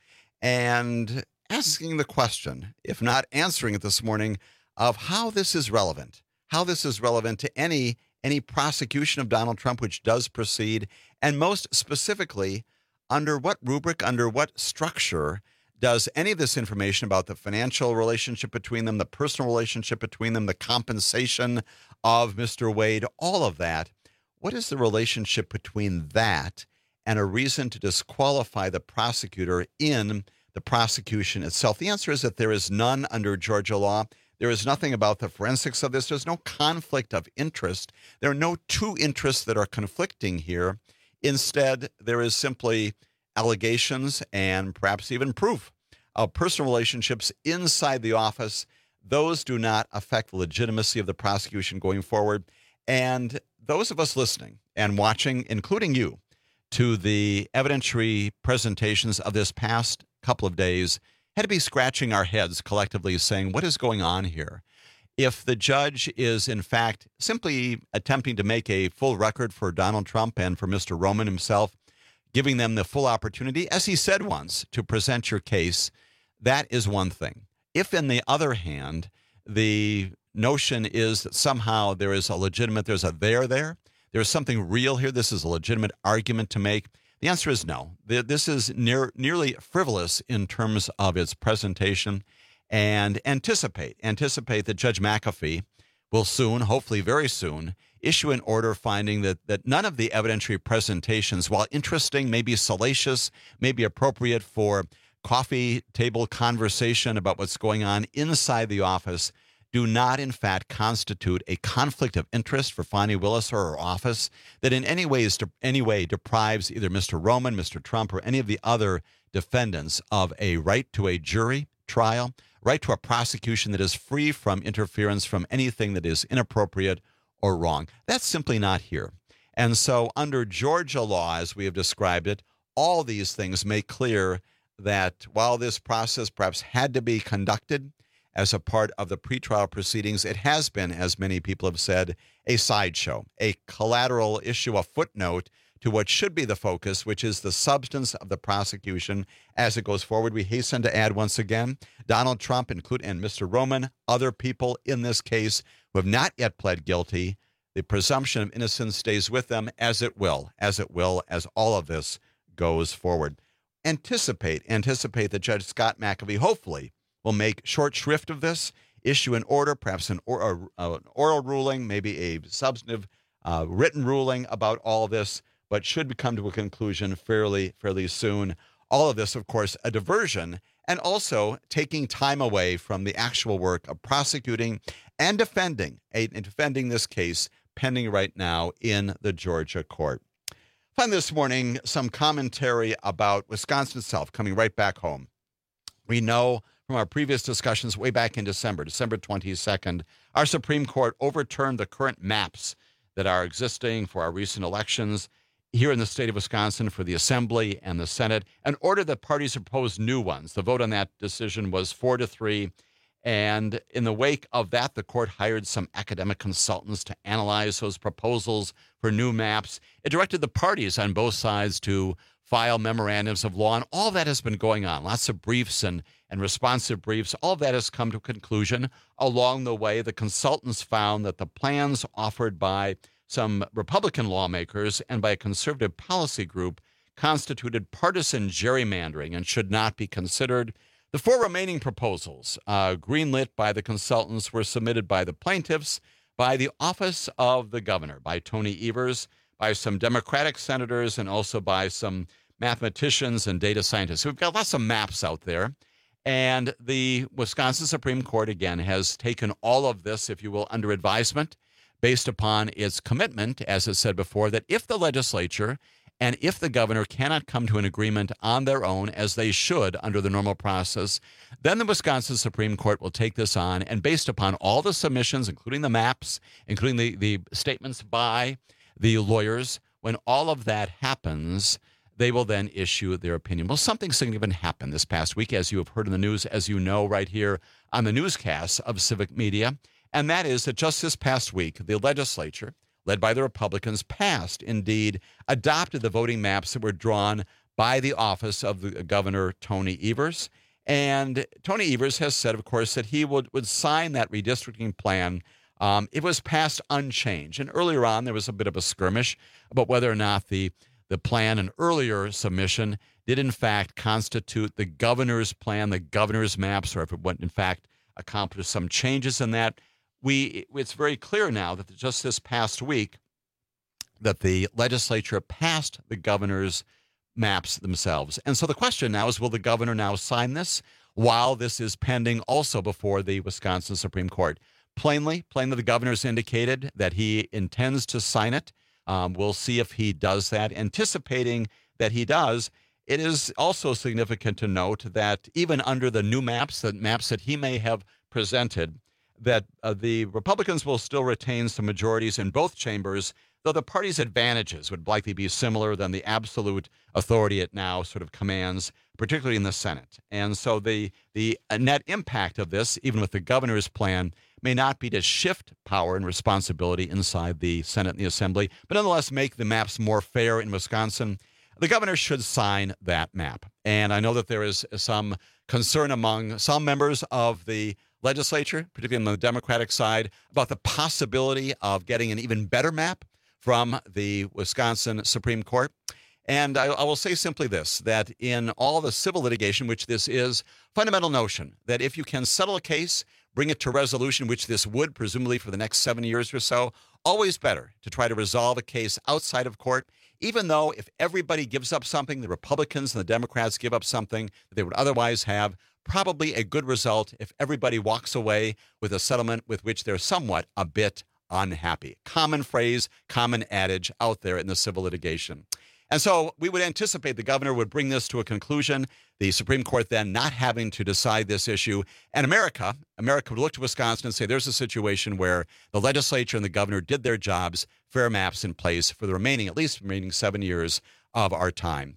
and asking the question, if not answering it this morning, of how this is relevant, how this is relevant to any any prosecution of Donald Trump, which does proceed, and most specifically, under what rubric, under what structure does any of this information about the financial relationship between them, the personal relationship between them, the compensation of Mister Wade, all of that, what is the relationship between that and a reason to disqualify the prosecutor in the prosecution itself? The answer is that there is none under Georgia law. There is nothing about the forensics of this. There's no conflict of interest. There are no two interests that are conflicting here. Instead, there is simply allegations and perhaps even proof of personal relationships inside the office. Those do not affect the legitimacy of the prosecution going forward. And those of us listening and watching, including you, to the evidentiary presentations of this past couple of days, had to be scratching our heads collectively saying, what is going on here? If the judge is, in fact, simply attempting to make a full record for Donald Trump and for Mister Roman himself, giving them the full opportunity, as he said once, to present your case, that is one thing. If, on the other hand, the notion is that somehow there is a legitimate, there's a there there, there's something real here, this is a legitimate argument to make, the answer is no. This is near, nearly frivolous in terms of its presentation. And anticipate, anticipate that Judge McAfee will soon, hopefully very soon, issue an order finding that, that none of the evidentiary presentations, while interesting, maybe salacious, maybe appropriate for coffee table conversation about what's going on inside the office, do not, in fact, constitute a conflict of interest for Fani Willis or her office that in any ways, any way deprives either Mister Roman, Mister Trump, or any of the other defendants of a right to a jury trial, right to a prosecution that is free from interference from anything that is inappropriate or wrong. That's simply not here. And so under Georgia law, as we have described it, all these things make clear that while this process perhaps had to be conducted as a part of the pretrial proceedings, it has been, as many people have said, a sideshow, a collateral issue, a footnote to what should be the focus, which is the substance of the prosecution as it goes forward. We hasten to add once again, Donald Trump include, and Mister Roman, other people in this case who have not yet pled guilty, the presumption of innocence stays with them as it will, as it will, as all of this goes forward. Anticipate, anticipate that Judge Scott McAfee hopefully will make short shrift of this, issue an order, perhaps an, or, uh, an oral ruling, maybe a substantive uh, written ruling about all of this, but should come to a conclusion fairly, fairly soon. All of this, of course, a diversion, and also taking time away from the actual work of prosecuting and defending, a, defending this case pending right now in the Georgia court. Find this morning some commentary about Wisconsin itself, coming right back home. We know from our previous discussions way back in December, December twenty-second, our Supreme Court overturned the current maps that are existing for our recent elections here in the state of Wisconsin for the Assembly and the Senate, and ordered that parties propose new ones. The vote on that decision was four to three. And in the wake of that, the court hired some academic consultants to analyze those proposals for new maps. It directed the parties on both sides to file memorandums of law, and all that has been going on. Lots of briefs and, and responsive briefs. All of that has come to a conclusion. Along the way, the consultants found that the plans offered by some Republican lawmakers and by a conservative policy group constituted partisan gerrymandering and should not be considered. The four remaining proposals, uh, greenlit by the consultants, were submitted by the plaintiffs, by the office of the governor, by Tony Evers, by some Democratic senators, and also by some mathematicians and data scientists. So we've got lots of maps out there. And the Wisconsin Supreme Court, again, has taken all of this, if you will, under advisement based upon its commitment, as it said before, that if the legislature and if the governor cannot come to an agreement on their own, as they should under the normal process, then the Wisconsin Supreme Court will take this on, and based upon all the submissions, including the maps, including the, the statements by the lawyers, when all of that happens, they will then issue their opinion. Well, something significant happened this past week, as you have heard in the news, as you know, right here on the newscasts of Civic Media, and that is that just this past week, the legislature, led by the Republicans, passed, indeed, adopted the voting maps that were drawn by the office of the Governor Tony Evers. And Tony Evers has said, of course, that he would, would sign that redistricting plan. Um, it was passed unchanged. And earlier on, there was a bit of a skirmish about whether or not the, the plan, an earlier submission, did in fact constitute the governor's plan, the governor's maps, or if it went, in fact, accomplish some changes in that. We, it's very clear now that just this past week that the legislature passed the governor's maps themselves. And so the question now is, will the governor now sign this while this is pending also before the Wisconsin Supreme Court? Plainly, plainly, the governor's indicated that he intends to sign it. Um, we'll see if he does that. Anticipating that he does, it is also significant to note that even under the new maps, the maps that he may have presented, that uh, the Republicans will still retain some majorities in both chambers, though the party's advantages would likely be similar than the absolute authority it now sort of commands, particularly in the Senate. And so the, the net impact of this, even with the governor's plan, may not be to shift power and responsibility inside the Senate and the Assembly, but nonetheless make the maps more fair in Wisconsin. The governor should sign that map. And I know that there is some concern among some members of the legislature, particularly on the Democratic side, about the possibility of getting an even better map from the Wisconsin Supreme Court. And I, I will say simply this, that in all the civil litigation, which this is, fundamental notion that if you can settle a case, bring it to resolution, which this would presumably for the next seven years or so, always better to try to resolve a case outside of court, even though if everybody gives up something, the Republicans and the Democrats give up something that they would otherwise have, probably a good result if everybody walks away with a settlement with which they're somewhat a bit unhappy. Common phrase, common adage out there in the civil litigation. And so we would anticipate the governor would bring this to a conclusion, the Supreme Court then not having to decide this issue. And America, America would look to Wisconsin and say there's a situation where the legislature and the governor did their jobs, fair maps in place for the remaining, at least remaining seven years of our time.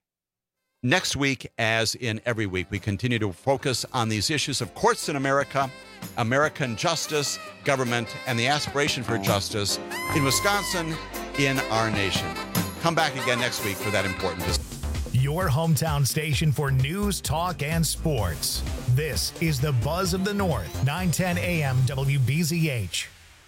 Next week, as in every week, we continue to focus on these issues of courts in America, American justice, government, and the aspiration for justice in Wisconsin, in our nation. Come back again next week for that important discussion. Your hometown station for news, talk, and sports. This is the Buzz of the North, nine ten A M W B Z H.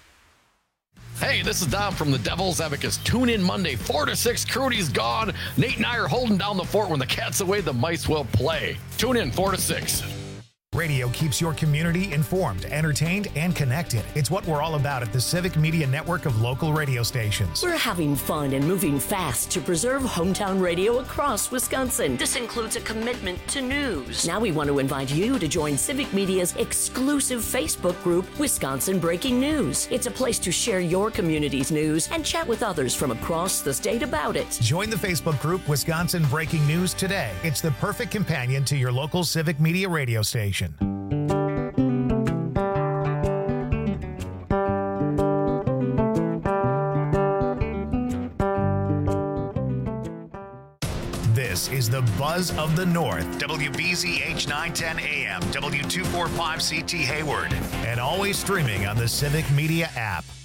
Hey, this is Dom from the Devil's Abacus. Tune in Monday, four to six. Crudy's gone. Nate and I are holding down the fort. When the cat's away, the mice will play. Tune in, four to six. Radio keeps your community informed, entertained, and connected. It's what we're all about at the Civic Media Network of local radio stations. We're having fun and moving fast to preserve hometown radio across Wisconsin. This includes a commitment to news. Now we want to invite you to join Civic Media's exclusive Facebook group, Wisconsin Breaking News. It's a place to share your community's news and chat with others from across the state about it. Join the Facebook group, Wisconsin Breaking News, today. It's the perfect companion to your local Civic Media radio station. Buzz of the North, W B Z H nine ten A M, W two forty-five C T Hayward, and always streaming on the Civic Media app.